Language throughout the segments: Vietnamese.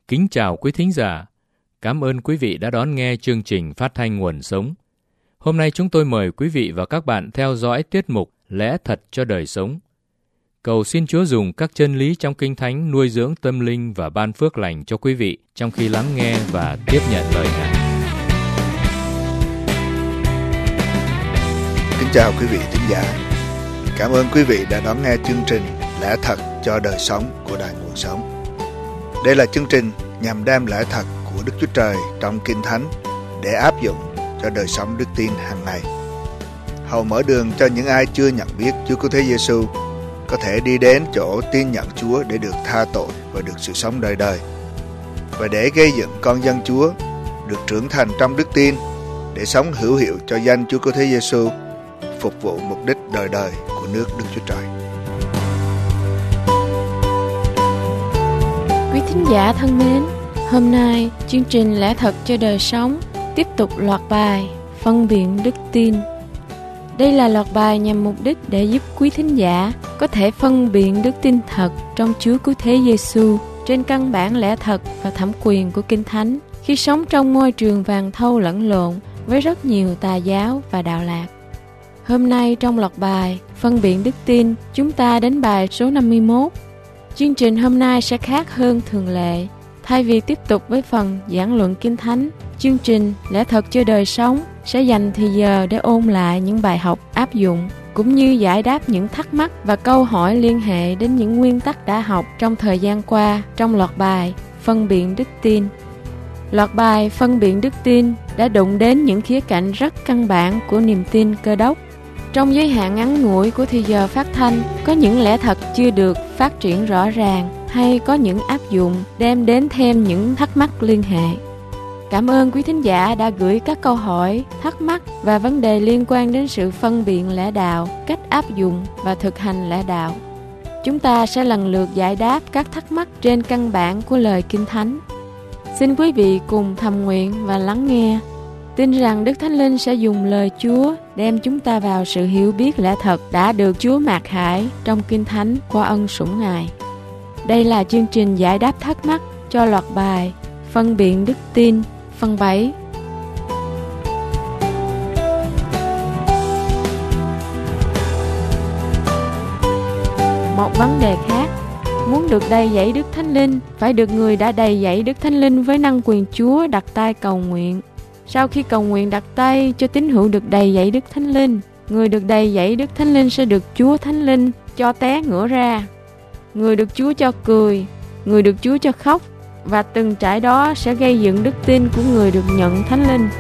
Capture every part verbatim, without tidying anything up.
Kính chào quý thính giả. Cảm ơn quý vị đã đón nghe chương trình phát thanh Nguồn Sống. Hôm nay chúng tôi mời quý vị và các bạn theo dõi tiết mục Lẽ Thật cho Đời Sống. Cầu xin Chúa dùng các chân lý trong Kinh Thánh nuôi dưỡng tâm linh và ban phước lành cho quý vị trong khi lắng nghe và tiếp nhận lời Ngài. Kính chào quý vị thính giả. Cảm ơn quý vị đã đón nghe chương trình Lẽ Thật cho Đời Sống của Đài Nguồn Sống. Đây là chương trình nhằm đem lẽ thật của Đức Chúa Trời trong Kinh Thánh để áp dụng cho đời sống đức tin hàng ngày. Hầu mở đường cho những ai chưa nhận biết Chúa Cứu Thế Giêsu có thể đi đến chỗ tin nhận Chúa để được tha tội và được sự sống đời đời, và để gây dựng con dân Chúa được trưởng thành trong đức tin để sống hữu hiệu cho danh Chúa Cứu Thế Giêsu, phục vụ mục đích đời đời của nước Đức Chúa Trời. Quý thính giả thân mến, hôm nay chương trình Lẽ Thật cho Đời Sống tiếp tục loạt bài Phân biệt đức tin. Đây là loạt bài nhằm mục đích để giúp quý thính giả có thể phân biệt đức tin thật trong Chúa Cứu Thế Giêsu trên căn bản lẽ thật và thẩm quyền của Kinh Thánh khi sống trong môi trường vàng thau lẫn lộn với rất nhiều tà giáo và đạo lạc. Hôm nay trong loạt bài Phân biệt đức tin, chúng ta đến bài số năm mươi mốt. Chương trình hôm nay sẽ khác hơn thường lệ. Thay vì tiếp tục với phần giảng luận Kinh Thánh, chương trình Lẽ Thật cho Đời Sống sẽ dành thời giờ để ôn lại những bài học áp dụng, cũng như giải đáp những thắc mắc và câu hỏi liên hệ đến những nguyên tắc đã học trong thời gian qua trong loạt bài Phân biệt đức tin. Loạt bài Phân biệt đức tin đã đụng đến những khía cạnh rất căn bản của niềm tin Cơ Đốc. Trong giới hạn ngắn ngủi của thời giờ phát thanh, có những lẽ thật chưa được phát triển rõ ràng hay có những áp dụng đem đến thêm những thắc mắc liên hệ. Cảm ơn quý thính giả đã gửi các câu hỏi, thắc mắc và vấn đề liên quan đến sự phân biệt lẽ đạo, cách áp dụng và thực hành lẽ đạo. Chúng ta sẽ lần lượt giải đáp các thắc mắc trên căn bản của lời Kinh Thánh. Xin quý vị cùng thầm nguyện và lắng nghe. Tin rằng Đức Thánh Linh sẽ dùng lời Chúa đem chúng ta vào sự hiểu biết lẽ thật đã được Chúa mạt khải trong Kinh Thánh qua ân sủng Ngài. Đây là chương trình giải đáp thắc mắc cho loạt bài Phân biệt đức tin phần bảy. Một vấn đề khác, muốn được đầy dẫy Đức Thánh Linh, phải được người đã đầy dẫy Đức Thánh Linh với năng quyền Chúa đặt tay cầu nguyện. Sau khi cầu nguyện đặt tay cho tín hữu được đầy dẫy Đức Thánh Linh, người được đầy dẫy Đức Thánh Linh sẽ được Chúa Thánh Linh cho té ngửa ra. Người được Chúa cho cười, người được Chúa cho khóc, và từng trải đó sẽ gây dựng đức tin của người được nhận Thánh Linh.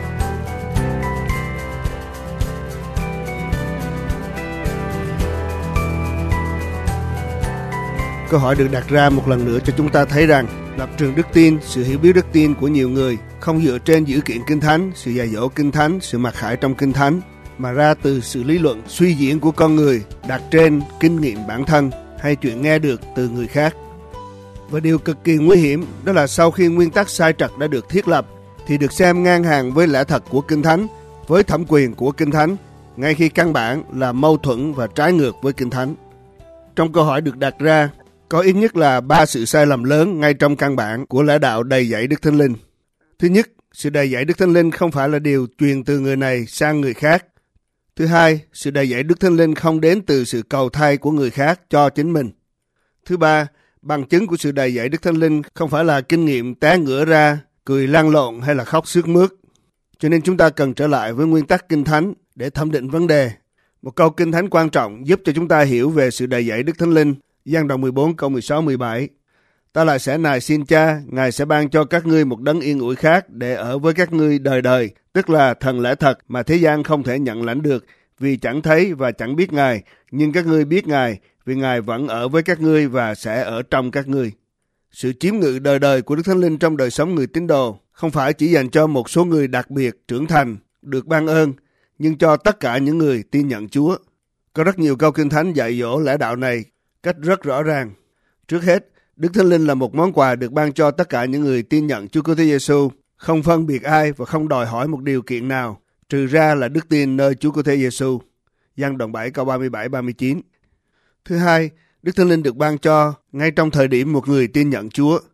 Câu hỏi được đặt ra một lần nữa cho chúng ta thấy rằng lập trường đức tin, sự hiểu biết đức tin của nhiều người không dựa trên dữ kiện Kinh Thánh, sự dạy dỗ Kinh Thánh, sự mặc khải trong Kinh Thánh, mà ra từ sự lý luận suy diễn của con người đặt trên kinh nghiệm bản thân hay chuyện nghe được từ người khác. Và điều cực kỳ nguy hiểm đó là sau khi nguyên tắc sai trật đã được thiết lập thì được xem ngang hàng với lẽ thật của Kinh Thánh, với thẩm quyền của Kinh Thánh, ngay khi căn bản là mâu thuẫn và trái ngược với Kinh Thánh. Trong câu hỏi được đặt ra, có ít nhất là ba sự sai lầm lớn ngay trong căn bản của lẽ đạo đầy dẫy Đức Thánh Linh. Thứ nhất, sự đầy dẫy Đức Thánh Linh không phải là điều truyền từ người này sang người khác. Thứ hai, sự đầy dẫy Đức Thánh Linh không đến từ sự cầu thay của người khác cho chính mình. Thứ ba, bằng chứng của sự đầy dẫy Đức Thánh Linh không phải là kinh nghiệm té ngửa ra, cười lăn lộn hay là khóc sướt mướt. Cho nên chúng ta cần trở lại với nguyên tắc Kinh Thánh để thẩm định vấn đề. Một câu Kinh Thánh quan trọng giúp cho chúng ta hiểu về sự đầy dẫy Đức Thánh Linh. Giăng đoạn mười bốn câu mười sáu mười bảy. Ta lại sẽ nài xin Cha, Ngài sẽ ban cho các ngươi một đấng yên ủi khác để ở với các ngươi đời đời, tức là thần lẽ thật mà thế gian không thể nhận lãnh được, vì chẳng thấy và chẳng biết Ngài, nhưng các ngươi biết Ngài, vì Ngài vẫn ở với các ngươi và sẽ ở trong các ngươi. Sự chiếm ngự đời đời của Đức Thánh Linh trong đời sống người tín đồ không phải chỉ dành cho một số người đặc biệt trưởng thành, được ban ơn, nhưng cho tất cả những người tin nhận Chúa. Có rất nhiều câu Kinh Thánh dạy dỗ lẽ đạo này cách rất rõ ràng. Trước hết, Đức Thánh Linh là một món quà được ban cho tất cả những người tin nhận Chúa Cứu Thế Giêsu, không phân biệt ai và không đòi hỏi một điều kiện nào, trừ ra là đức tin nơi Chúa Cứu Thế Giêsu. Giăng đoạn bảy câu ba mươi bảy ba mươi chín. Thứ hai, Đức Thánh Linh được ban cho ngay trong thời điểm một người tin nhận Chúa.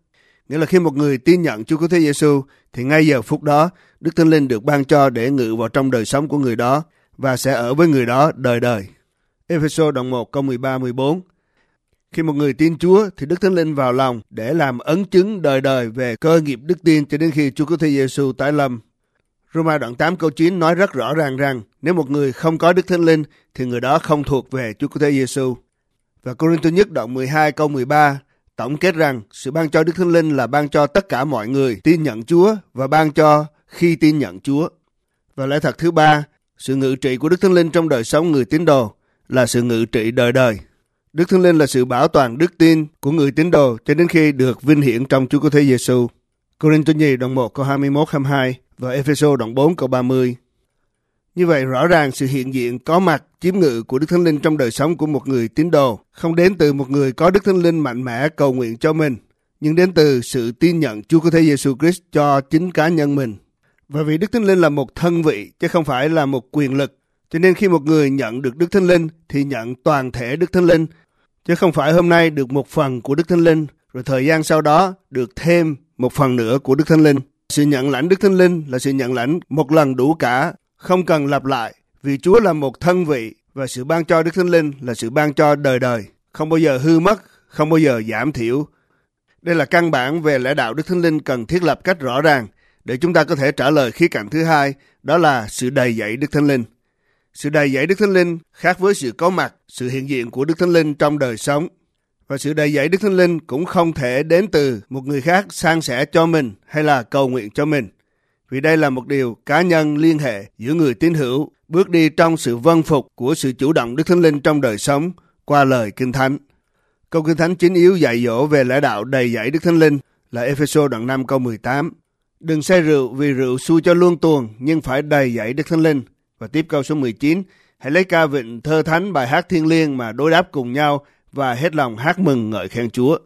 Nghĩa là khi một người tin nhận Chúa Cứu Thế Giêsu thì ngay giờ phút đó Đức Thánh Linh được ban cho để ngự vào trong đời sống của người đó và sẽ ở với người đó đời đời. Ê-phê-sô đoạn một câu mười ba mười bốn. Khi một người tin Chúa thì Đức Thánh Linh vào lòng để làm ấn chứng đời đời về cơ nghiệp đức tin cho đến khi Chúa Cứu Thế Giêsu tái lâm. Roma đoạn tám câu chín nói rất rõ ràng rằng nếu một người không có Đức Thánh Linh thì người đó không thuộc về Chúa Cứu Thế Giêsu. Và Cô-rinh-tô nhất đoạn mười hai câu mười ba tổng kết rằng sự ban cho Đức Thánh Linh là ban cho tất cả mọi người tin nhận Chúa và ban cho khi tin nhận Chúa. Và lẽ thật thứ ba, sự ngự trị của Đức Thánh Linh trong đời sống người tín đồ là sự ngự trị đời đời. Đức Thánh Linh là sự bảo toàn đức tin của người tín đồ cho đến khi được vinh hiển trong Chúa Cứu Thế Giêsu. Cô-rinh-tô nhì đoạn một câu hai mươi mốt hai mươi hai và Ê-phê-sô đoạn bốn câu ba mươi. Như vậy rõ ràng sự hiện diện có mặt chiếm ngự của Đức Thánh Linh trong đời sống của một người tín đồ không đến từ một người có Đức Thánh Linh mạnh mẽ cầu nguyện cho mình, nhưng đến từ sự tin nhận Chúa Cứu Thế Giêsu Christ cho chính cá nhân mình. Và vì Đức Thánh Linh là một thân vị chứ không phải là một quyền lực, cho nên khi một người nhận được Đức Thánh Linh thì nhận toàn thể Đức Thánh Linh, chứ không phải hôm nay được một phần của Đức Thánh Linh, rồi thời gian sau đó được thêm một phần nữa của Đức Thánh Linh. Sự nhận lãnh Đức Thánh Linh là sự nhận lãnh một lần đủ cả, không cần lặp lại, vì Chúa là một thân vị và sự ban cho Đức Thánh Linh là sự ban cho đời đời, không bao giờ hư mất, không bao giờ giảm thiểu. Đây là căn bản về lẽ đạo Đức Thánh Linh cần thiết lập cách rõ ràng để chúng ta có thể trả lời khía cạnh thứ hai, đó là sự đầy dẫy Đức Thánh Linh. Sự đầy dẫy Đức Thánh Linh khác với sự có mặt, sự hiện diện của Đức Thánh Linh trong đời sống. Và sự đầy dẫy Đức Thánh Linh cũng không thể đến từ một người khác san sẻ cho mình hay là cầu nguyện cho mình. Vì đây là một điều cá nhân liên hệ giữa người tín hữu, bước đi trong sự vâng phục của sự chủ động Đức Thánh Linh trong đời sống qua lời Kinh Thánh. Câu Kinh Thánh chính yếu dạy dỗ về lẽ đạo đầy dẫy Đức Thánh Linh là Ê-phê-sô đoạn năm câu mười tám. Đừng say rượu vì rượu xui cho luông tuồng, nhưng phải đầy dẫy Đức Thánh Linh. Và tiếp câu số mười chín. Hãy lấy ca vịnh thơ thánh bài hát thiêng liêng mà đối đáp cùng nhau và hết lòng hát mừng ngợi khen Chúa.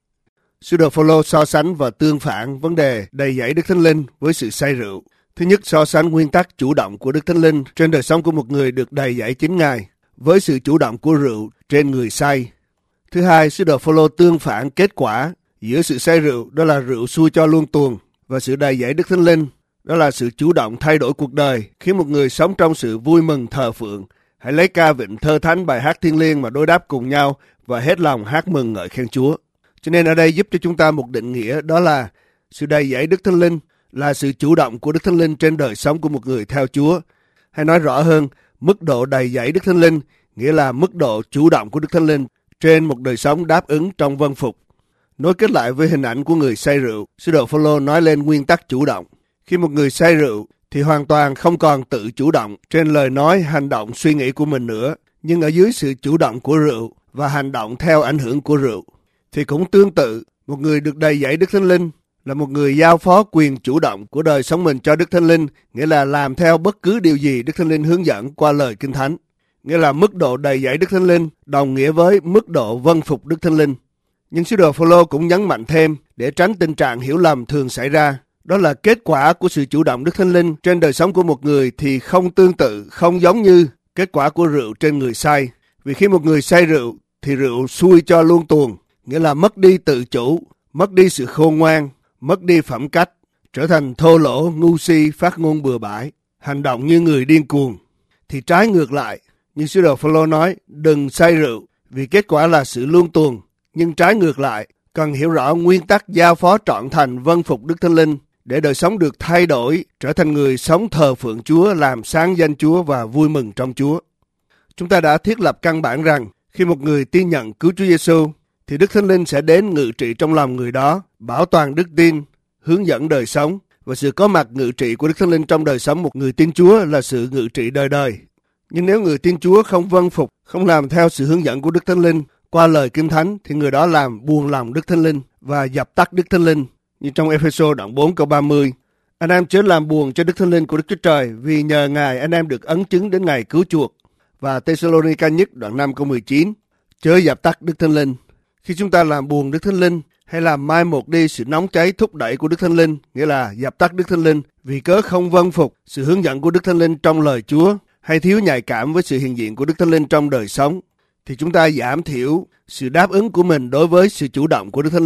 Sứ đồ Phô-lô so sánh và tương phản vấn đề đầy dẫy Đức Thánh Linh với sự say rượu. Thứ nhất, so sánh nguyên tắc chủ động của Đức Thánh Linh trên đời sống của một người được đầy dẫy chính Ngài với sự chủ động của rượu trên người say. Thứ hai, sứ đồ Phô-lô tương phản kết quả giữa sự say rượu, đó là rượu xui cho luông tuồng, và sự đầy dẫy Đức Thánh Linh, đó là sự chủ động thay đổi cuộc đời khiến một người sống trong sự vui mừng thờ phượng. Hãy lấy ca vịnh thơ thánh bài hát thiêng liêng mà đối đáp cùng nhau và hết lòng hát mừng ngợi khen Chúa. Cho nên ở đây giúp cho chúng ta một định nghĩa, đó là sự đầy dẫy Đức Thánh Linh là sự chủ động của Đức Thánh Linh trên đời sống của một người theo Chúa. Hay nói rõ hơn, mức độ đầy dẫy Đức Thánh Linh nghĩa là mức độ chủ động của Đức Thánh Linh trên một đời sống đáp ứng trong vâng phục. Nối kết lại với hình ảnh của người say rượu, sứ đồ Phô-lô nói lên nguyên tắc chủ động. Khi một người say rượu thì hoàn toàn không còn tự chủ động trên lời nói, hành động, suy nghĩ của mình nữa, nhưng ở dưới sự chủ động của rượu và hành động theo ảnh hưởng của rượu. Thì cũng tương tự, một người được đầy dẫy Đức Thánh Linh là một người giao phó quyền chủ động của đời sống mình cho Đức Thánh Linh, nghĩa là làm theo bất cứ điều gì Đức Thánh Linh hướng dẫn qua lời Kinh Thánh. Nghĩa là mức độ đầy dẫy Đức Thánh Linh đồng nghĩa với mức độ vâng phục Đức Thánh Linh. Nhưng sứ đồ Phô-lô cũng nhấn mạnh thêm để tránh tình trạng hiểu lầm thường xảy ra, đó là kết quả của sự chủ động Đức Thánh Linh trên đời sống của một người thì không tương tự, không giống như kết quả của rượu trên người say. Vì khi một người say rượu thì rượu xui cho luông tuồng, nghĩa là mất đi tự chủ, mất đi sự khôn ngoan, mất đi phẩm cách, trở thành thô lỗ, ngu si, phát ngôn bừa bãi, hành động như người điên cuồng. Thì trái ngược lại, như sứ đồ Phô-lô nói, đừng say rượu vì kết quả là sự luông tuồng. Nhưng trái ngược lại, cần hiểu rõ nguyên tắc giao phó trọn thành vâng phục Đức Thánh Linh để đời sống được thay đổi, trở thành người sống thờ phượng Chúa, làm sáng danh Chúa và vui mừng trong Chúa. Chúng ta đã thiết lập căn bản rằng khi một người tin nhận cứu Chúa Giêsu thì Đức Thánh Linh sẽ đến ngự trị trong lòng người đó, bảo toàn đức tin, hướng dẫn đời sống, và sự có mặt ngự trị của Đức Thánh Linh trong đời sống một người tin Chúa là sự ngự trị đời đời. Nhưng nếu người tin Chúa không vâng phục, không làm theo sự hướng dẫn của Đức Thánh Linh qua lời Kinh Thánh thì người đó làm buồn lòng Đức Thánh Linh và dập tắt Đức Thánh Linh. Như trong Ê-phê-sô đoạn bốn câu ba mươi, anh em chớ làm buồn cho Đức Thánh Linh của Đức Chúa Trời, vì nhờ Ngài anh em được ấn chứng đến ngày cứu chuộc. Và Tê-sa-lô-ni-ca nhất đoạn năm câu mười chín, chớ dập tắt Đức Thánh Linh. Khi chúng ta làm buồn Đức Thánh Linh hay làm mai một đi sự nóng cháy thúc đẩy của Đức Thánh Linh, nghĩa là dập tắt Đức Thánh Linh vì cớ không vâng phục sự hướng dẫn của Đức Thánh Linh trong lời Chúa, hay thiếu nhạy cảm với sự hiện diện của Đức Thánh Linh trong đời sống, thì chúng ta giảm thiểu sự đáp ứng của mình đối với sự chủ động của Đức Thánh Linh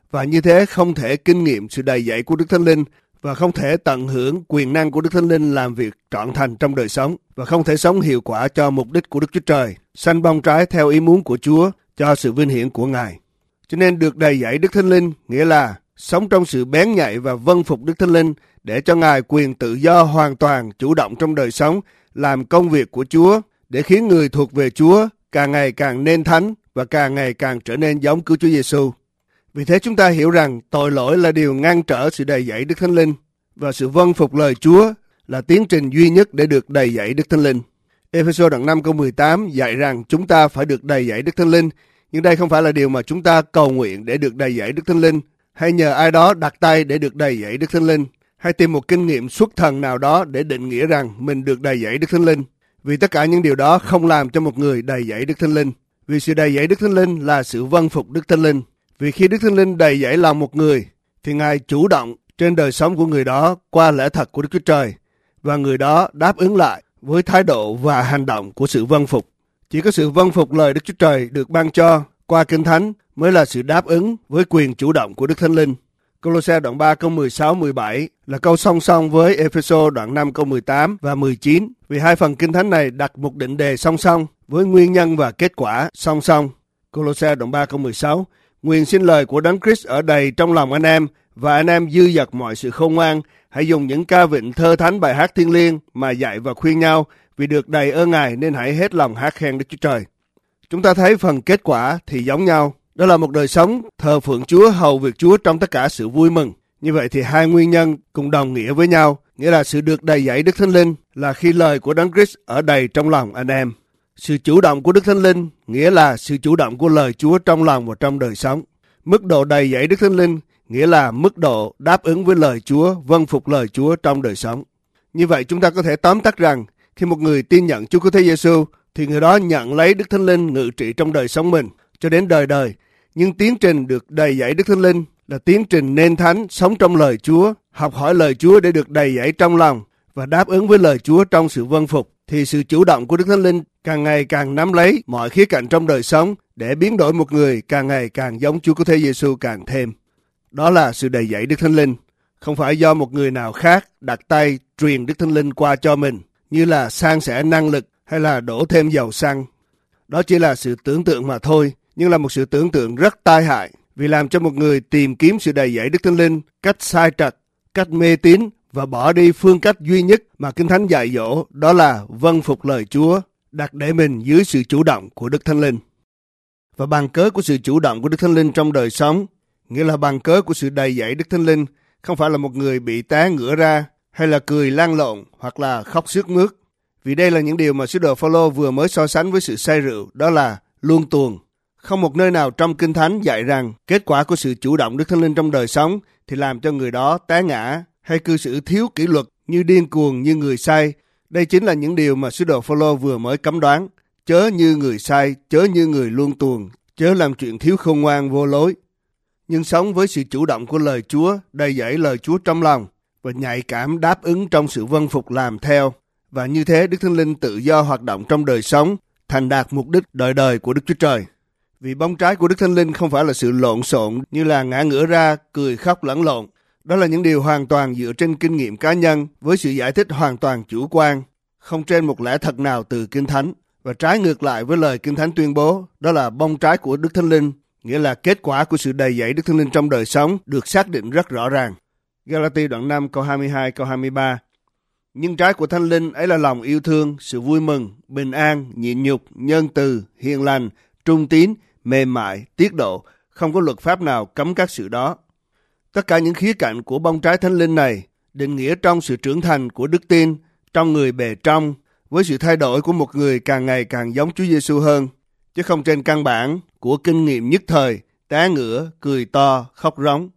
và như thế không thể kinh nghiệm sự đầy dẫy của Đức Thánh Linh và không thể tận hưởng quyền năng của Đức Thánh Linh làm việc trọn thành trong đời sống và không thể sống hiệu quả cho mục đích của Đức Chúa Trời, sanh bông trái theo ý muốn của Chúa cho sự vinh hiển của Ngài. Cho nên được đầy dẫy Đức Thánh Linh nghĩa là sống trong sự bén nhạy và vâng phục Đức Thánh Linh để cho Ngài quyền tự do hoàn toàn chủ động trong đời sống, làm công việc của Chúa để khiến người thuộc về Chúa càng ngày càng nên thánh và càng ngày càng trở nên giống cứu Chúa Giêsu. Vì thế chúng ta hiểu rằng tội lỗi là điều ngăn trở sự đầy dẫy Đức Thánh Linh và sự vâng phục lời Chúa là tiến trình duy nhất để được đầy dẫy Đức Thánh Linh. Ê-phê-sô đoạn năm câu mười tám dạy rằng chúng ta phải được đầy dẫy Đức Thánh Linh, nhưng đây không phải là điều mà chúng ta cầu nguyện để được đầy dẫy Đức Thánh Linh, hay nhờ ai đó đặt tay để được đầy dẫy Đức Thánh Linh, hay tìm một kinh nghiệm xuất thần nào đó để định nghĩa rằng mình được đầy dẫy Đức Thánh Linh. Vì tất cả những điều đó không làm cho một người đầy dẫy Đức Thánh Linh. Vì sự đầy dẫy Đức Thánh Linh là sự vâng phục Đức Thánh Linh. Vì khi Đức Thánh Linh đầy dẫy lòng một người, thì Ngài chủ động trên đời sống của người đó qua lẽ thật của Đức Chúa Trời, và người đó đáp ứng lại với thái độ và hành động của sự vâng phục. Chỉ có sự vâng phục lời Đức Chúa Trời được ban cho qua Kinh Thánh mới là sự đáp ứng với quyền chủ động của Đức Thánh Linh. Cô-lô-se đoạn ba câu mười sáu mười bảy là câu song song với Ê-phê-sô đoạn năm câu mười tám và mười chín, vì hai phần Kinh Thánh này đặt một định đề song song với nguyên nhân và kết quả song song. Cô-lô-se đoạn ba câu mười sáu: Nguyện xin lời của Đấng Christ ở đầy trong lòng anh em, và anh em dư dật mọi sự khôn ngoan, hãy dùng những ca vịnh thơ thánh bài hát thiêng liêng mà dạy và khuyên nhau, vì được đầy ơn Ngài nên hãy hết lòng hát khen Đức Chúa Trời. Chúng ta thấy phần kết quả thì giống nhau, đó là một đời sống thờ phượng Chúa, hầu việc Chúa trong tất cả sự vui mừng. Như vậy thì hai nguyên nhân cùng đồng nghĩa với nhau, nghĩa là sự được đầy dẫy Đức Thánh Linh là khi lời của Đấng Christ ở đầy trong lòng anh em. Sự chủ động của Đức Thánh Linh nghĩa là sự chủ động của lời Chúa trong lòng và trong đời sống. Mức độ đầy dẫy Đức Thánh Linh nghĩa là mức độ đáp ứng với lời Chúa, vâng phục lời Chúa trong đời sống. Như vậy chúng ta có thể tóm tắt rằng khi một người tin nhận Chúa Cứu Thế Giêsu thì người đó nhận lấy Đức Thánh Linh ngự trị trong đời sống mình cho đến đời đời. Nhưng tiến trình được đầy dẫy Đức Thánh Linh là tiến trình nên thánh, sống trong lời Chúa, học hỏi lời Chúa để được đầy dẫy trong lòng và đáp ứng với lời Chúa trong sự vâng phục. Thì sự chủ động của Đức Thánh Linh càng ngày càng nắm lấy mọi khía cạnh trong đời sống để biến đổi một người càng ngày càng giống Chúa Cứu Thế Giêsu càng thêm. Đó là sự đầy dẫy Đức Thánh Linh, không phải do một người nào khác đặt tay truyền Đức Thánh Linh qua cho mình, như là san sẻ năng lực hay là đổ thêm dầu xăng. Đó chỉ là sự tưởng tượng mà thôi, nhưng là một sự tưởng tượng rất tai hại, vì làm cho một người tìm kiếm sự đầy dẫy Đức Thánh Linh cách sai trật, cách mê tín và bỏ đi phương cách duy nhất mà Kinh Thánh dạy dỗ, đó là vâng phục lời Chúa, đặt để mình dưới sự chủ động của Đức Thánh Linh. Và bằng cớ của sự chủ động của Đức Thánh Linh trong đời sống, nghĩa là bằng cớ của sự đầy dẫy Đức Thánh Linh, không phải là một người bị té ngửa ra, hay là cười lăn lộn, hoặc là khóc sướt mướt. Vì đây là những điều mà sứ đồ Phao-lô vừa mới so sánh với sự say rượu, đó là luông tuồng. Không một nơi nào trong Kinh Thánh dạy rằng kết quả của sự chủ động Đức Thánh Linh trong đời sống thì làm cho người đó té ngã, hay cư xử thiếu kỷ luật như điên cuồng, như người say. Đây chính là những điều mà sứ đồ Phao-lô vừa mới cấm đoán. Chớ như người say, chớ như người luông tuồng, chớ làm chuyện thiếu khôn ngoan vô lối. Nhưng sống với sự chủ động của lời Chúa, đầy dẫy lời Chúa trong lòng và nhạy cảm đáp ứng trong sự vâng phục làm theo. Và như thế Đức Thánh Linh tự do hoạt động trong đời sống, thành đạt mục đích đời đời của Đức Chúa Trời. Vì bông trái của Đức Thánh Linh không phải là sự lộn xộn như là ngã ngửa ra, cười khóc lẫn lộn. Đó là những điều hoàn toàn dựa trên kinh nghiệm cá nhân với sự giải thích hoàn toàn chủ quan, không trên một lẽ thật nào từ Kinh Thánh. Và trái ngược lại với lời Kinh Thánh tuyên bố, đó là bông trái của Đức Thánh Linh, nghĩa là kết quả của sự đầy dẫy Đức Thánh Linh trong đời sống được xác định rất rõ ràng. Ga-la-ti đoạn năm câu hai mươi hai câu hai mươi ba. Nhưng trái của Thánh Linh ấy là lòng yêu thương, sự vui mừng, bình an, nhịn nhục, nhân từ, hiền lành, trung tín, mềm mại, tiết độ, không có luật pháp nào cấm các sự đó. Tất cả những khía cạnh của bông trái Thánh Linh này định nghĩa trong sự trưởng thành của đức tin, trong người bề trong, với sự thay đổi của một người càng ngày càng giống Chúa Giêsu hơn, chứ không trên căn bản của kinh nghiệm nhất thời, té ngửa, cười to, khóc rống.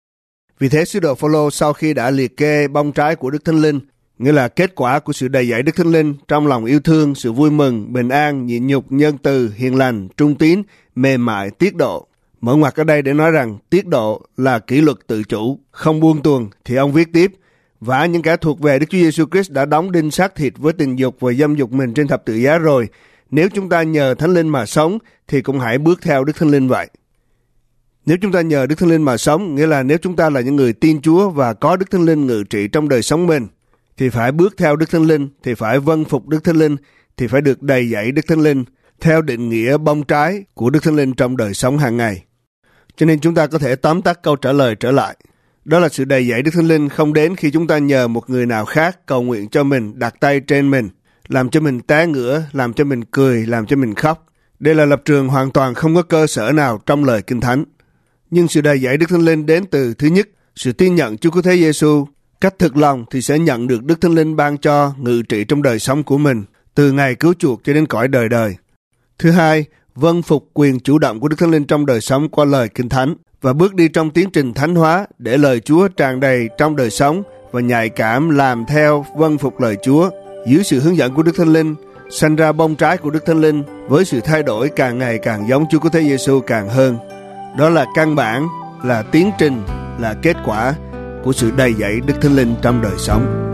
Vì thế sứ đồ Phao-lô sau khi đã liệt kê bông trái của Đức Thánh Linh, nghĩa là kết quả của sự đầy dẫy Đức Thánh Linh trong lòng yêu thương, sự vui mừng, bình an, nhịn nhục, nhân từ, hiền lành, trung tín, mềm mại, tiết độ. Mở ngoặc ở đây để nói rằng tiết độ là kỷ luật tự chủ, không buông tuồng, thì ông viết tiếp: và những kẻ thuộc về Đức Chúa Giêsu Christ đã đóng đinh xác thịt với tình dục và dâm dục mình trên thập tự giá rồi. Nếu chúng ta nhờ Thánh Linh mà sống thì cũng hãy bước theo Đức Thánh Linh vậy. Nếu chúng ta nhờ Đức Thánh Linh mà sống, nghĩa là nếu chúng ta là những người tin Chúa và có Đức Thánh Linh ngự trị trong đời sống mình, thì phải bước theo Đức Thánh Linh, thì phải vâng phục Đức Thánh Linh, thì phải được đầy dẫy Đức Thánh Linh theo định nghĩa bông trái của Đức Thánh Linh trong đời sống hàng ngày. Cho nên chúng ta có thể tóm tắt câu trả lời trở lại. Đó là sự đầy dẫy Đức Thánh Linh không đến khi chúng ta nhờ một người nào khác cầu nguyện cho mình, đặt tay trên mình, làm cho mình té ngửa, làm cho mình cười, làm cho mình khóc. Đây là lập trường hoàn toàn không có cơ sở nào trong lời Kinh Thánh. Nhưng sự đầy dẫy Đức Thánh Linh đến từ thứ nhất, sự tin nhận Chúa Cứu Thế Giêsu. Cách thực lòng thì sẽ nhận được Đức Thánh Linh ban cho ngự trị trong đời sống của mình, từ ngày cứu chuộc cho đến cõi đời đời. Thứ hai, vâng phục quyền chủ động của Đức Thánh Linh trong đời sống qua lời Kinh Thánh và bước đi trong tiến trình thánh hóa để lời Chúa tràn đầy trong đời sống và nhạy cảm làm theo vâng phục lời Chúa dưới sự hướng dẫn của Đức Thánh Linh, sanh ra bông trái của Đức Thánh Linh với sự thay đổi càng ngày càng giống Chúa Cứu Thế Giêsu càng hơn. Đó là căn bản, là tiến trình, là kết quả của sự đầy dẫy Đức Thánh Linh trong đời sống.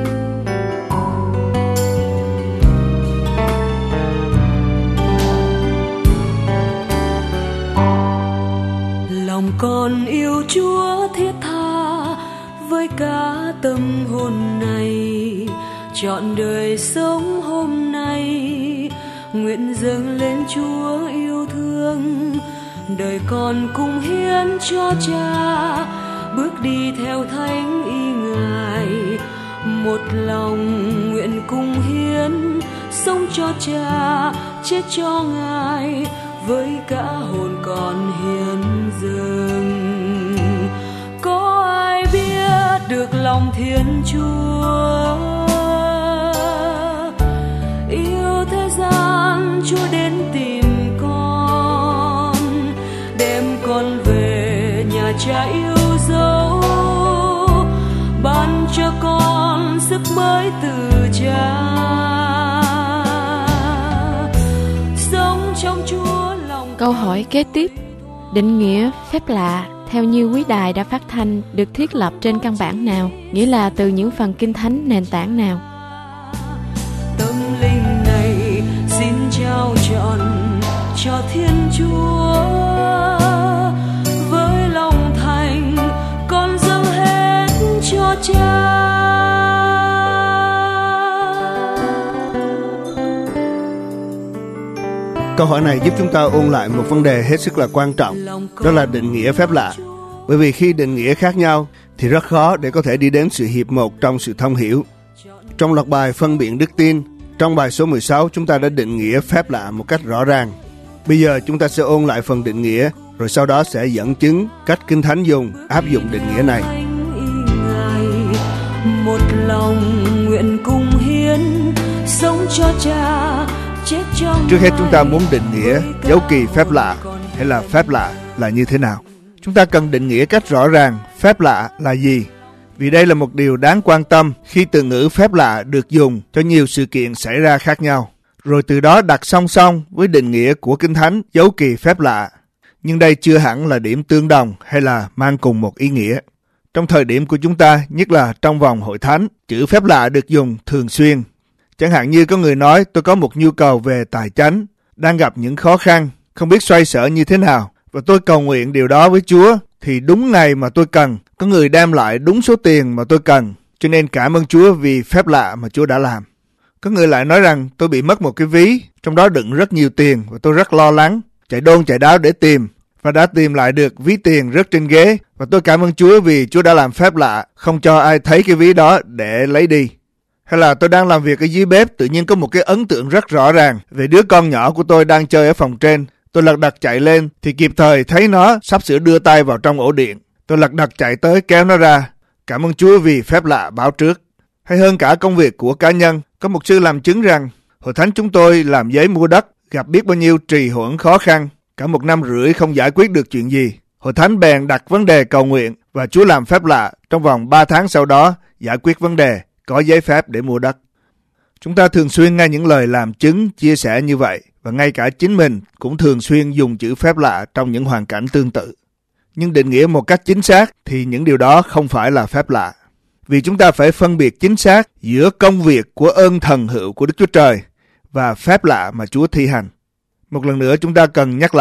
Lòng con yêu Chúa thiết tha với cả tâm hồn này, trọn đời sống hôm nay nguyện dâng lên Chúa yêu thương. Đời con cùng hiến cho Cha, bước đi theo thánh ý Ngài. Một lòng nguyện cùng hiến, sống cho Cha, chết cho Ngài, với cả hồn con hiến dâng. Có ai biết được lòng Thiên Chúa, yêu thế gian Chúa đến tìm con, đem con về nhà Cha yêu dấu, ban cho con sức mới từ Cha, sống trong Chúa lòng. Câu hỏi kế tiếp, định nghĩa phép lạ theo như quý đài đã phát thanh được thiết lập trên căn bản nào, nghĩa là từ những phần Kinh Thánh nền tảng nào? Tâm linh này xin trao trọn cho Thiên Chúa, với lòng thành con dâng hết cho Cha. Câu hỏi này giúp chúng ta ôn lại một vấn đề hết sức là quan trọng, đó là định nghĩa phép lạ. Bởi vì khi định nghĩa khác nhau thì rất khó để có thể đi đến sự hiệp một trong sự thông hiểu. Trong loạt bài phân biện đức tin, trong bài số mười sáu chúng ta đã định nghĩa phép lạ một cách rõ ràng. Bây giờ chúng ta sẽ ôn lại phần định nghĩa, rồi sau đó sẽ dẫn chứng cách Kinh Thánh dùng áp dụng định nghĩa này. Một lòng nguyện cùng hiến, sống cho Cha, chết cho. Trước hết chúng ta muốn định nghĩa dấu kỳ phép lạ hay là phép lạ là như thế nào. Chúng ta cần định nghĩa cách rõ ràng phép lạ là gì, vì đây là một điều đáng quan tâm khi từ ngữ phép lạ được dùng cho nhiều sự kiện xảy ra khác nhau, rồi từ đó đặt song song với định nghĩa của Kinh Thánh dấu kỳ phép lạ. Nhưng đây chưa hẳn là điểm tương đồng hay là mang cùng một ý nghĩa. Trong thời điểm của chúng ta, nhất là trong vòng hội thánh, chữ phép lạ được dùng thường xuyên. Chẳng hạn như có người nói tôi có một nhu cầu về tài chánh, đang gặp những khó khăn, không biết xoay sở như thế nào, và tôi cầu nguyện điều đó với Chúa, thì đúng ngày mà tôi cần, có người đem lại đúng số tiền mà tôi cần, cho nên cảm ơn Chúa vì phép lạ mà Chúa đã làm. Có người lại nói rằng tôi bị mất một cái ví, trong đó đựng rất nhiều tiền và tôi rất lo lắng, chạy đôn chạy đáo để tìm, và đã tìm lại được ví tiền rớt trên ghế, và tôi cảm ơn Chúa vì Chúa đã làm phép lạ, không cho ai thấy cái ví đó để lấy đi. Hay là tôi đang làm việc ở dưới bếp, tự nhiên có một cái ấn tượng rất rõ ràng về đứa con nhỏ của tôi đang chơi ở phòng trên. Tôi lật đật chạy lên thì kịp thời thấy nó sắp sửa đưa tay vào trong ổ điện. Tôi lật đật chạy tới kéo nó ra. Cảm ơn Chúa vì phép lạ báo trước. Hay hơn cả công việc của cá nhân, có một sư làm chứng rằng hội thánh chúng tôi làm giấy mua đất, gặp biết bao nhiêu trì hoãn khó khăn, cả một năm rưỡi không giải quyết được chuyện gì. Hội thánh bèn đặt vấn đề cầu nguyện và Chúa làm phép lạ, trong vòng ba tháng sau đó giải quyết vấn đề, có giấy phép để mua đất. Chúng ta thường xuyên nghe những lời làm chứng, chia sẻ như vậy, và ngay cả chính mình cũng thường xuyên dùng chữ phép lạ trong những hoàn cảnh tương tự. Nhưng định nghĩa một cách chính xác thì những điều đó không phải là phép lạ. Vì chúng ta phải phân biệt chính xác giữa công việc của ơn thần hữu của Đức Chúa Trời và phép lạ mà Chúa thi hành. Một lần nữa chúng ta cần nhắc lại,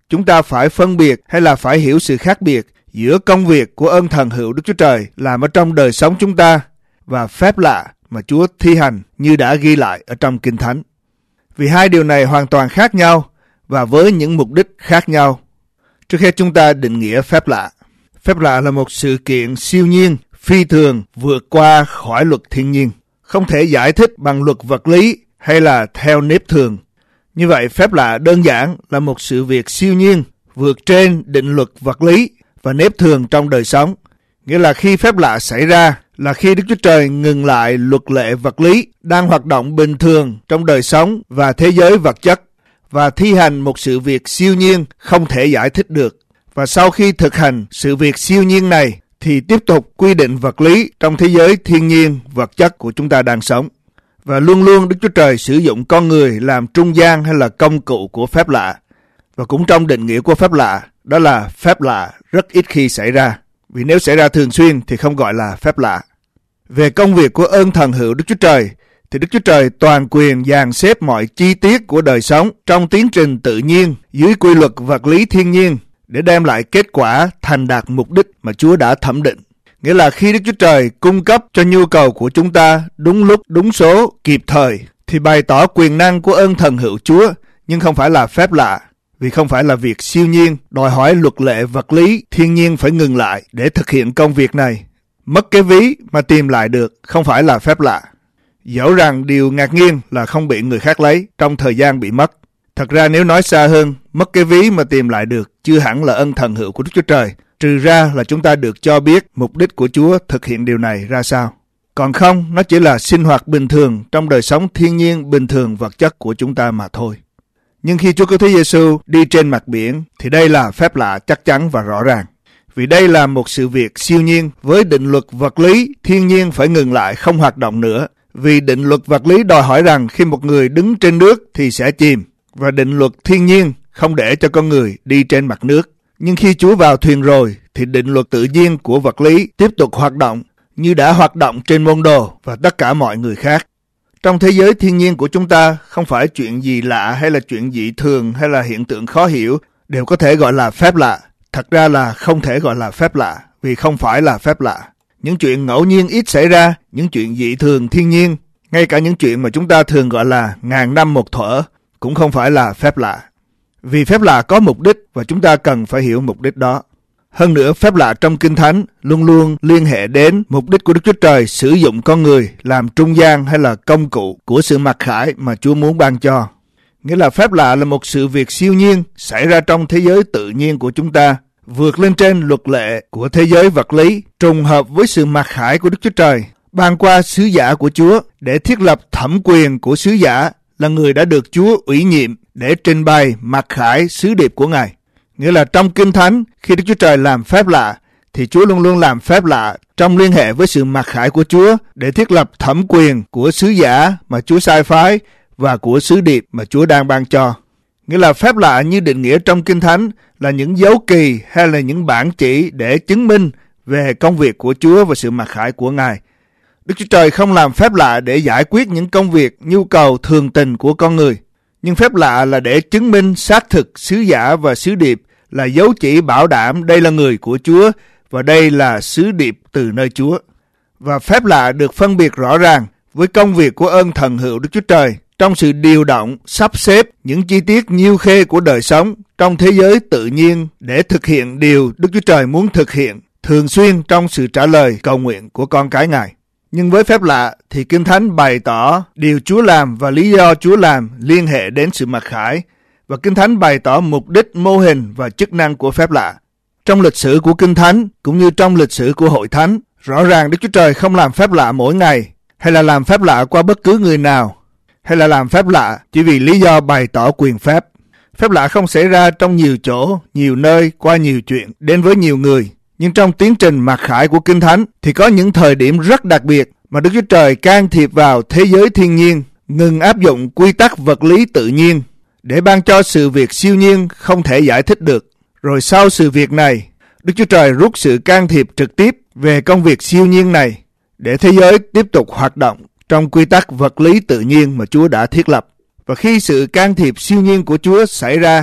chúng ta phải phân biệt hay là phải hiểu sự khác biệt giữa công việc của ơn thần hữu Đức Chúa Trời làm ở trong đời sống chúng ta và phép lạ mà Chúa thi hành như đã ghi lại ở trong Kinh Thánh. Vì hai điều này hoàn toàn khác nhau và với những mục đích khác nhau. Trước hết chúng ta định nghĩa phép lạ. Phép lạ là một sự kiện siêu nhiên, phi thường, vượt qua khỏi luật thiên nhiên, không thể giải thích bằng luật vật lý hay là theo nếp thường. Như vậy, phép lạ đơn giản là một sự việc siêu nhiên, vượt trên định luật vật lý và nếp thường trong đời sống. Nghĩa là khi phép lạ xảy ra là khi Đức Chúa Trời ngừng lại luật lệ vật lý đang hoạt động bình thường trong đời sống và thế giới vật chất và thi hành một sự việc siêu nhiên không thể giải thích được. Và sau khi thực hành sự việc siêu nhiên này thì tiếp tục quy định vật lý trong thế giới thiên nhiên vật chất của chúng ta đang sống. Và luôn luôn Đức Chúa Trời sử dụng con người làm trung gian hay là công cụ của phép lạ. Và cũng trong định nghĩa của phép lạ, đó là phép lạ rất ít khi xảy ra. Vì nếu xảy ra thường xuyên thì không gọi là phép lạ. Về công việc của ơn thần hữu Đức Chúa Trời, thì Đức Chúa Trời toàn quyền dàn xếp mọi chi tiết của đời sống trong tiến trình tự nhiên dưới quy luật vật lý thiên nhiên để đem lại kết quả thành đạt mục đích mà Chúa đã thẩm định. Nghĩa là khi Đức Chúa Trời cung cấp cho nhu cầu của chúng ta đúng lúc, đúng số, kịp thời, thì bày tỏ quyền năng của ơn thần hữu Chúa, nhưng không phải là phép lạ, vì không phải là việc siêu nhiên, đòi hỏi luật lệ vật lý, thiên nhiên phải ngừng lại để thực hiện công việc này. Mất cái ví mà tìm lại được không phải là phép lạ. Dẫu rằng điều ngạc nhiên là không bị người khác lấy trong thời gian bị mất. Thật ra nếu nói xa hơn, mất cái ví mà tìm lại được chưa hẳn là ân thần hữu của Đức Chúa Trời, trừ ra là chúng ta được cho biết mục đích của Chúa thực hiện điều này ra sao. Còn không, nó chỉ là sinh hoạt bình thường trong đời sống thiên nhiên bình thường vật chất của chúng ta mà thôi. Nhưng khi Chúa Cứu Thế Giêsu đi trên mặt biển thì đây là phép lạ chắc chắn và rõ ràng. Vì đây là một sự việc siêu nhiên với định luật vật lý thiên nhiên phải ngừng lại không hoạt động nữa. Vì định luật vật lý đòi hỏi rằng khi một người đứng trên nước thì sẽ chìm, và định luật thiên nhiên không để cho con người đi trên mặt nước. Nhưng khi Chúa vào thuyền rồi thì định luật tự nhiên của vật lý tiếp tục hoạt động như đã hoạt động trên môn đồ và tất cả mọi người khác. Trong thế giới thiên nhiên của chúng ta, không phải chuyện gì lạ hay là chuyện dị thường hay là hiện tượng khó hiểu đều có thể gọi là phép lạ. Thật ra là không thể gọi là phép lạ vì không phải là phép lạ. Những chuyện ngẫu nhiên ít xảy ra, những chuyện dị thường thiên nhiên, ngay cả những chuyện mà chúng ta thường gọi là ngàn năm một thuở cũng không phải là phép lạ. Vì phép lạ có mục đích và chúng ta cần phải hiểu mục đích đó. Hơn nữa, phép lạ trong Kinh Thánh luôn luôn liên hệ đến mục đích của Đức Chúa Trời sử dụng con người làm trung gian hay là công cụ của sự mặc khải mà Chúa muốn ban cho. Nghĩa là phép lạ là một sự việc siêu nhiên xảy ra trong thế giới tự nhiên của chúng ta, vượt lên trên luật lệ của thế giới vật lý, trùng hợp với sự mặc khải của Đức Chúa Trời, ban qua sứ giả của Chúa để thiết lập thẩm quyền của sứ giả là người đã được Chúa ủy nhiệm để trình bày mặc khải sứ điệp của Ngài. Nghĩa là trong Kinh Thánh, khi Đức Chúa Trời làm phép lạ, thì Chúa luôn luôn làm phép lạ trong liên hệ với sự mặc khải của Chúa để thiết lập thẩm quyền của sứ giả mà Chúa sai phái và của sứ điệp mà Chúa đang ban cho. Nghĩa là phép lạ như định nghĩa trong Kinh Thánh là những dấu kỳ hay là những bản chỉ để chứng minh về công việc của Chúa và sự mặc khải của Ngài. Đức Chúa Trời không làm phép lạ để giải quyết những công việc, nhu cầu thường tình của con người. Nhưng phép lạ là để chứng minh xác thực sứ giả và sứ điệp là dấu chỉ bảo đảm đây là người của Chúa và đây là sứ điệp từ nơi Chúa. Và phép lạ được phân biệt rõ ràng với công việc của ơn thần hữu Đức Chúa Trời trong sự điều động, sắp xếp những chi tiết nhiêu khê của đời sống trong thế giới tự nhiên để thực hiện điều Đức Chúa Trời muốn thực hiện thường xuyên trong sự trả lời cầu nguyện của con cái Ngài. Nhưng với phép lạ thì Kinh Thánh bày tỏ điều Chúa làm và lý do Chúa làm liên hệ đến sự mặc khải, và Kinh Thánh bày tỏ mục đích, mô hình và chức năng của phép lạ. Trong lịch sử của Kinh Thánh cũng như trong lịch sử của Hội Thánh, rõ ràng Đức Chúa Trời không làm phép lạ mỗi ngày, hay là làm phép lạ qua bất cứ người nào, hay là làm phép lạ chỉ vì lý do bày tỏ quyền phép. Phép lạ không xảy ra trong nhiều chỗ, nhiều nơi, qua nhiều chuyện, đến với nhiều người. Nhưng trong tiến trình mặc khải của Kinh Thánh thì có những thời điểm rất đặc biệt mà Đức Chúa Trời can thiệp vào thế giới thiên nhiên, ngừng áp dụng quy tắc vật lý tự nhiên để ban cho sự việc siêu nhiên không thể giải thích được. Rồi sau sự việc này, Đức Chúa Trời rút sự can thiệp trực tiếp về công việc siêu nhiên này để thế giới tiếp tục hoạt động trong quy tắc vật lý tự nhiên mà Chúa đã thiết lập. Và khi sự can thiệp siêu nhiên của Chúa xảy ra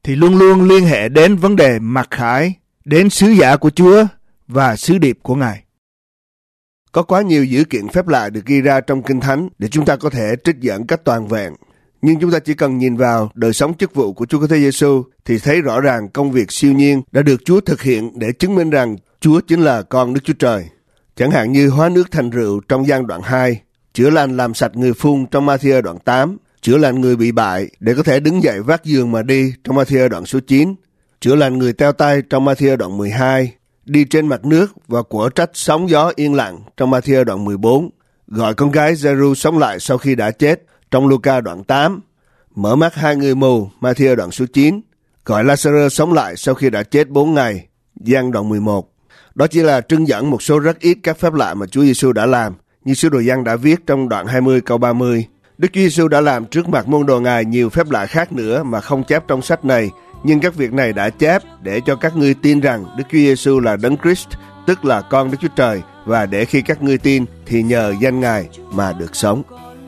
thì luôn luôn liên hệ đến vấn đề mặc khải, đến sứ giả của Chúa và sứ điệp của Ngài. Có quá nhiều dữ kiện phép lạ được ghi ra trong Kinh Thánh để chúng ta có thể trích dẫn cách toàn vẹn. Nhưng chúng ta chỉ cần nhìn vào đời sống chức vụ của Chúa Kitô Giêsu thì thấy rõ ràng công việc siêu nhiên đã được Chúa thực hiện để chứng minh rằng Chúa chính là con Đức Chúa Trời. Chẳng hạn như hóa nước thành rượu trong Giăng đoạn hai, chữa lành làm sạch người phun trong Ma-thi-ơ đoạn tám, chữa lành người bị bại để có thể đứng dậy vác giường mà đi trong Ma-thi-ơ đoạn số chín, chữa lành người teo tay trong Ma-thi-ơ đoạn mười hai, đi trên mặt nước và quở trách sóng gió yên lặng trong Ma-thi-ơ đoạn mười bốn, gọi con gái Giê-ru sống lại sau khi đã chết trong Luca đoạn tám, mở mắt hai người mù Ma-thi-ơ đoạn số chín, gọi La-sa-rơ sống lại sau khi đã chết bốn ngày Giăng đoạn mười một. Đó chỉ là trưng dẫn một số rất ít các phép lạ mà Chúa Giêsu đã làm, như sứ đồ Giăng đã viết trong đoạn hai mươi câu ba mươi. Đức Chúa Giêsu đã làm trước mặt môn đồ Ngài nhiều phép lạ khác nữa mà không chép trong sách này, nhưng các việc này đã chép để cho các ngươi tin rằng Đức Chúa Giêsu là Đấng Christ, tức là con Đức Chúa Trời, và để khi các ngươi tin thì nhờ danh Ngài mà được sống.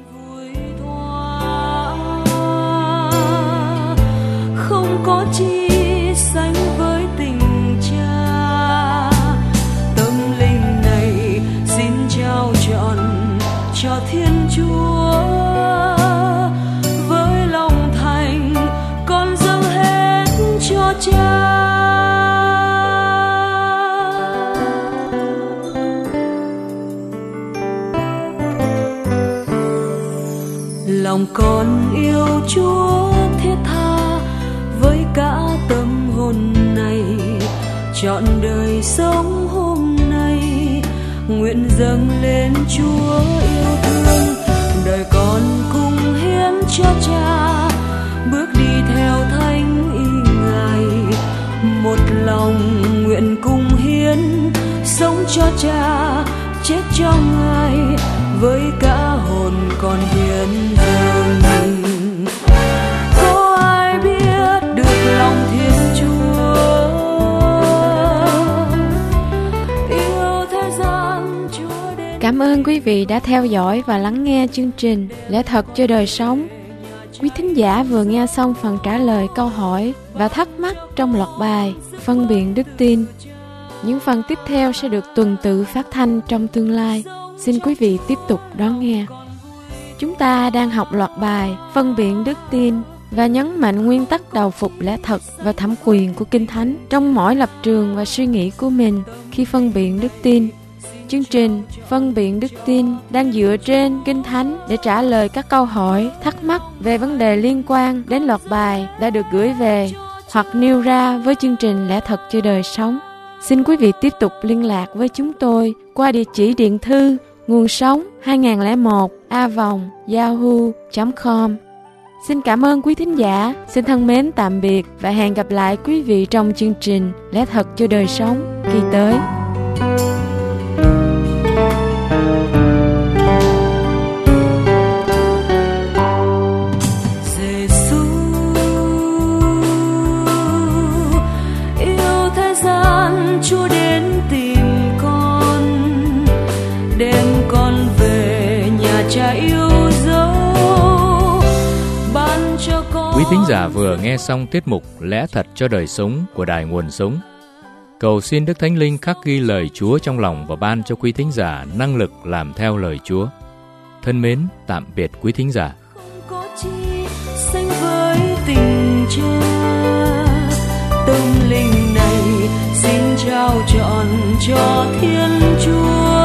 Không có chi sánh với tình cha, tâm linh này xin trao trọn cho Thiên Chúa. Với lòng thành con dâng hết cho Cha. Lòng con yêu Chúa thiết tha với cả tâm hồn này, trọn đời sống hôm nay nguyện dâng lên Chúa yêu thương. Đời con cùng hiến cho Cha, bước đi theo thánh ý Ngài, một lòng nguyện cùng hiến sống cho Cha, chết cho Ngài với cả hồn con hiến dâng. Có ai biết được lòng Thiên Chúa yêu thế gian Chúa đến. Cảm ơn quý vị đã theo dõi và lắng nghe chương trình Lẽ Thật Cho Đời Sống. Quý thính giả vừa nghe xong phần trả lời câu hỏi và thắc mắc trong loạt bài Phân biện đức tin. Những phần tiếp theo sẽ được tuần tự phát thanh trong tương lai. Xin quý vị tiếp tục đón nghe. Chúng ta đang học loạt bài Phân biện đức tin và nhấn mạnh nguyên tắc đầu phục lẽ thật và thẩm quyền của Kinh Thánh trong mỗi lập trường và suy nghĩ của mình khi phân biện đức tin. Chương trình Phân biện đức tin đang dựa trên Kinh Thánh để trả lời các câu hỏi, thắc mắc về vấn đề liên quan đến loạt bài đã được gửi về hoặc nêu ra với chương trình Lẽ Thật Cho Đời Sống. Xin quý vị tiếp tục liên lạc với chúng tôi qua địa chỉ điện thư nguồn sống hai nghìn lẻ một a vòng yahoo chấm com. Xin cảm ơn quý thính giả, xin thân mến tạm biệt và hẹn gặp lại quý vị trong chương trình Lẽ Thật Cho Đời Sống kỳ tới. Chúa đến tìm con, đem con về nhà Cha yêu dấu, ban cho con. Quý thính giả vừa nghe xong tiết mục Lẽ Thật Cho Đời Sống của Đài Nguồn Sống. Cầu xin Đức Thánh Linh khắc ghi lời Chúa trong lòng và ban cho quý thính giả năng lực làm theo lời Chúa. Thân mến, tạm biệt quý thính giả. Không có chi sánh với tình Cha, tâm linh này xin trao trọn cho Thiên Chúa.